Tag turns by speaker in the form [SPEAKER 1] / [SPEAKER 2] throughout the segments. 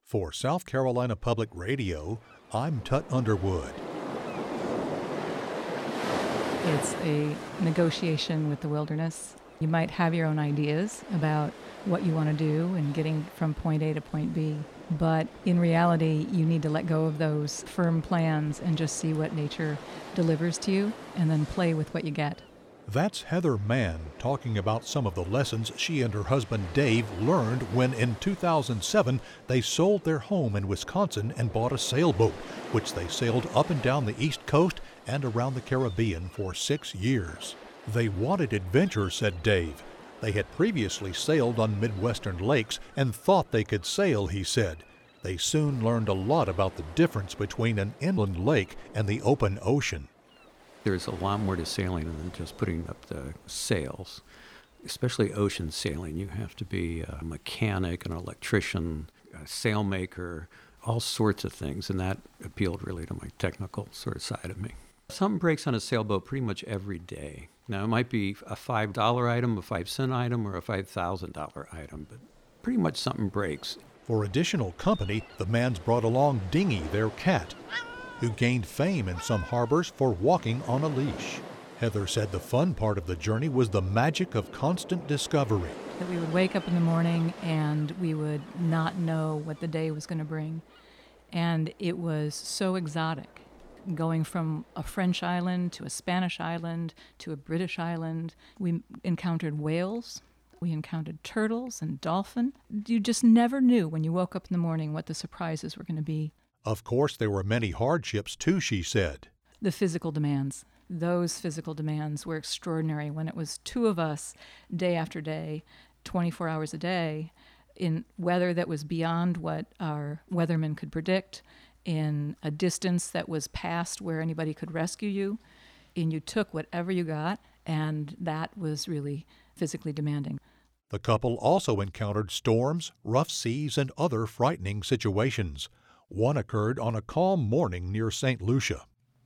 [SPEAKER 1] For South Carolina Public Radio, I'm Tut Underwood.
[SPEAKER 2] It's a negotiation with the wilderness. You might have your own ideas about what you want to do and getting from point A to point B. But in reality, you need to let go of those firm plans and just see what nature delivers to you and then play with what you get.
[SPEAKER 1] That's Heather Mann talking about some of the lessons she and her husband Dave learned when in 2007 they sold their home in Wisconsin and bought a sailboat, which they sailed up and down the East Coast and around the Caribbean for 6 years. They wanted adventure, said Dave. They had previously sailed on Midwestern lakes and thought they could sail, he said. They soon learned a lot about the difference between an inland lake and the open ocean.
[SPEAKER 3] There's a lot more to sailing than just putting up the sails. Especially ocean sailing, you have to be a mechanic, an electrician, a sailmaker, all sorts of things, and that appealed really to my technical sort of side of me. Something breaks on a sailboat pretty much every day. Now, it might be a $5 item, a 5-cent item, or a $5,000 item, but pretty much something breaks.
[SPEAKER 1] For additional company, the Manns brought along Dingy, their cat, who gained fame in some harbors for walking on a leash. Heather said the fun part of the journey was the magic of constant discovery.
[SPEAKER 2] That we would wake up in the morning and we would not know what the day was going to bring. And it was so exotic, going from a French island to a Spanish island to a British island. We encountered whales. We encountered turtles and dolphin. You just never knew when you woke up in the morning what the surprises were going to be.
[SPEAKER 1] Of course, there were many hardships, too, she said.
[SPEAKER 2] The physical demands. Those physical demands were extraordinary when it was two of us day after day, 24 hours a day, in weather that was beyond what our weathermen could predict, in a distance that was past where anybody could rescue you, and you took whatever you got, and that was really physically demanding.
[SPEAKER 1] The couple also encountered storms, rough seas, and other frightening situations. One occurred on a calm morning near St. Lucia.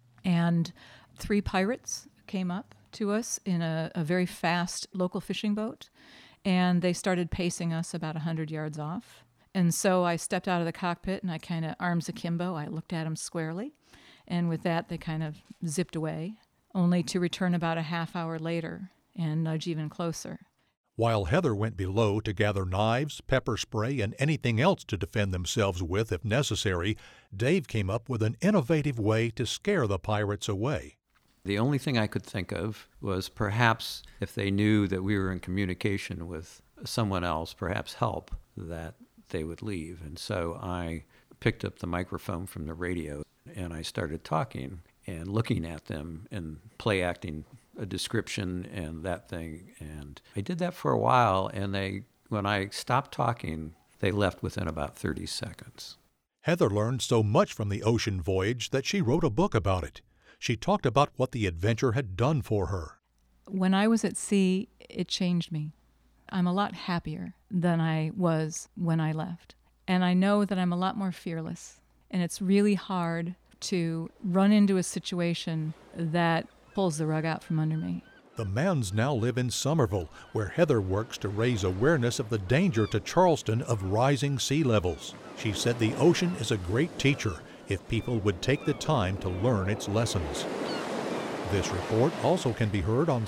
[SPEAKER 2] And 3 pirates came up to us in a very fast local fishing boat, and they started pacing us about 100 yards off. And so I stepped out of the cockpit, and I kind of, arms akimbo, I looked at them squarely, and with that they kind of zipped away, only to return about a half hour later and nudge even closer.
[SPEAKER 1] While Heather went below to gather knives, pepper spray, and anything else to defend themselves with if necessary, Dave came up with an innovative way to scare the pirates away.
[SPEAKER 3] The only thing I could think of was perhaps if they knew that we were in communication with someone else, perhaps help, that they would leave. And so I picked up the microphone from the radio and I started talking and looking at them and play acting a description and that thing. And I did that for a while, and when I stopped talking, they left within about 30 seconds.
[SPEAKER 1] Heather learned so much from the ocean voyage that she wrote a book about it. She talked about what the adventure had done for her.
[SPEAKER 2] When I was at sea, it changed me. I'm a lot happier than I was when I left. And I know that I'm a lot more fearless. And it's really hard to run into a situation that pulls the rug out from under me.
[SPEAKER 1] The Manns now live in Somerville, where Heather works to raise awareness of the danger to Charleston of rising sea levels. She said the ocean is a great teacher if people would take the time to learn its lessons. This report also can be heard on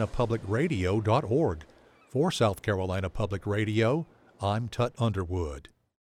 [SPEAKER 1] southcarolinapublicradio.org. For South Carolina Public Radio, I'm Tut Underwood.